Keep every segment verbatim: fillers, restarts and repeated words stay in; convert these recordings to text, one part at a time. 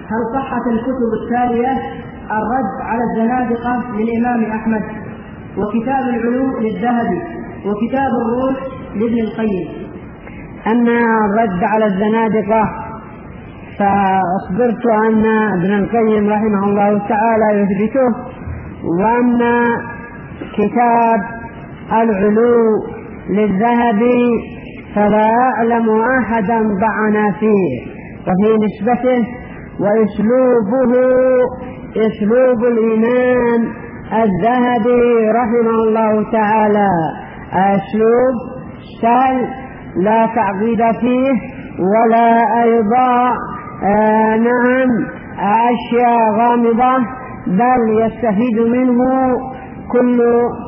هل صحت الكتب التالية: الرد على الزنادقة للإمام أحمد، وكتاب العلو للذهبي، وكتاب الروح لابن القيم؟ أما الرد على الزنادقة فأخبرت أن ابن القيم رحمه الله تعالى يثبته، وأما كتاب العلو للذهبي فلا أعلم أحدا طعن فيه وفي نسبته، وأسلوبه أسلوب الإمام الذهبي رحمه الله تعالى أسلوب سهل لا تعقيد فيه ولا أيضا آه نعم أشياء غامضة، بل يستفيد منه كل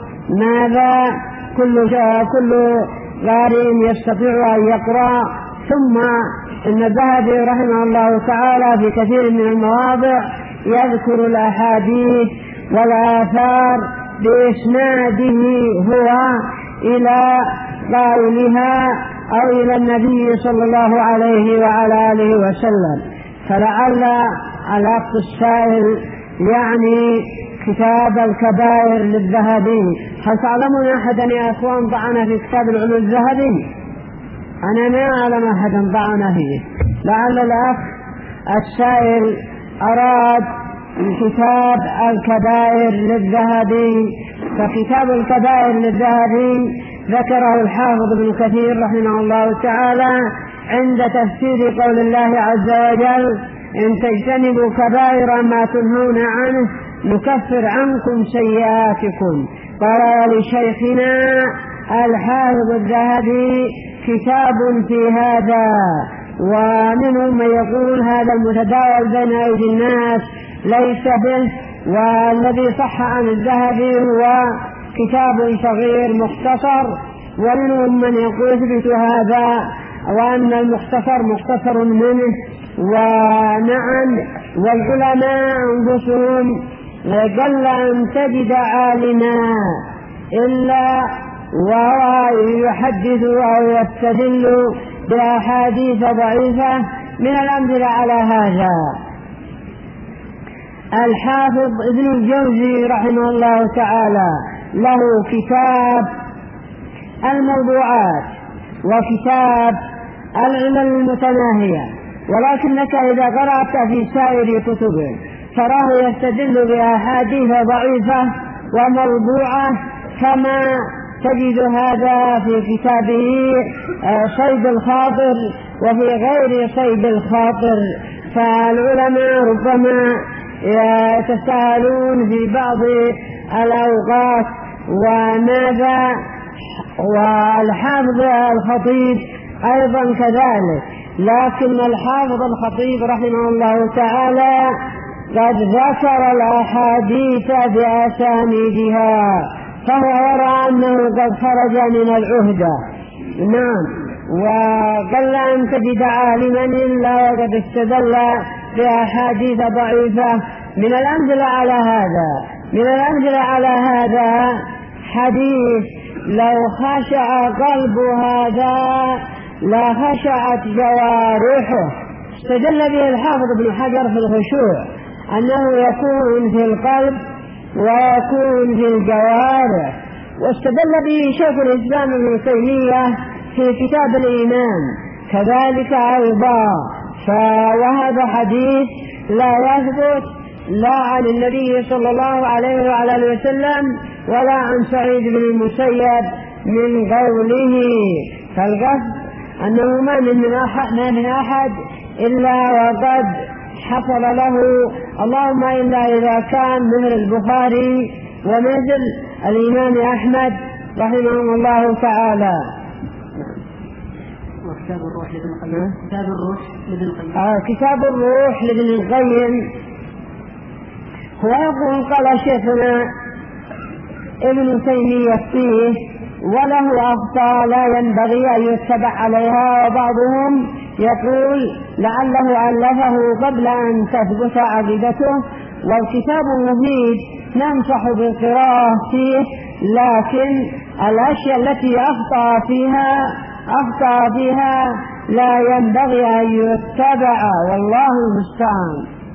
ماذا كل كل قارئ يستطيع أن يقرأ. ثم إن الذهبي رحمه الله تعالى في كثير من المواضع يذكر الأحاديث والآثار بإسناده هو إلى قائلها أو إلى النبي صلى الله عليه وعلى آله وسلم. فلعل الأخ السائل يعني كتاب الكبائر للذهبي، هل تعلمون أحدا يا أخوان طعن في كتاب العلو الذهبي؟ أنا ما أعلم أحدا طعن فيه. لعل الأخ السائل أراد كتاب الكبائر للذهبي، فكتاب الكبائر للذهبي ذكره الحافظ ابن كثير رحمه الله تعالى عند تفسير قول الله عز وجل: إن تجتنبوا كبائر ما تنهون عنه نكفر عنكم سيئاتكم. قال لشيخنا الحافظ الذهبي كتاب في هذا، ومنهم من يقول هذا المتداول بين أيدي الناس ليس به، والذي صح عن الذهبي هو كتاب صغير مختصر، ومنهم من يقول يثبت هذا وأن المختصر مختصر منه. ونعم والعلماء أنفسهم قل أن تجد عالما إلا وهو يحدث أو يستدل بأحاديث ضعيفة. من الأمثلة على هذا الحافظ ابن الجوزي رحمه الله تعالى له كتاب الموضوعات وكتاب العلل المتناهية، ولكنك إذا قرأت في سائر كتبه تراه يستدل بأحاديث ضعيفة وموضوعة، كما تجد هذا في كتابه صيد الخاطر وفي غير صيد الخاطر. فالعلماء ربما يتساءلون في بعض الأوقات وماذا، والحافظ الخطيب أيضا كذلك، لكن الحافظ الخطيب رحمه الله تعالى قد ذكر الأحاديث بأسانيدها، فهو يرى أنه قد خرج من العهدة. نعم، وقل أن تجد عالما إلا وقد استدل بأحاديث ضعيفة. من الأمثلة على هذا من الأمثلة على هذا حديث لو خشع قلب هذا لا خشعت جوارحه، استدل به الحافظ ابن حجر في الخشوع أنه يكون في القلب ويكون في الجوارح، واستدل به شيخ الإسلام ابن تيمية في كتاب الإيمان كذلك أيضا. فهذا حديث لا يثبت لا عن النبي صلى الله عليه وعلى اله وسلم ولا عن سعيد بن المسيب من قوله. فالقصد أنه ما من أحد, ما من أحد إلا وقد حصل له، اللهم إلا إذا كان مثل البخاري ومثل الإمام أحمد رحمه الله تعالى. وكتاب الروح لابن القيم كتاب الروح لابن القيم آه كتاب الروح لابن القيم هو يقول قال شيخنا ابن تيمية فيه وله أخطاء لا ينبغي أن يتبع عليها، وبعضهم يقول لعله ألفه قبل أن تثبت عقيدته، والكتاب مفيد ننصح بالقراءة فيه، لكن الأشياء التي أخطأ فيها أخطأ فيها لا ينبغي أن يتبع، والله المستعان.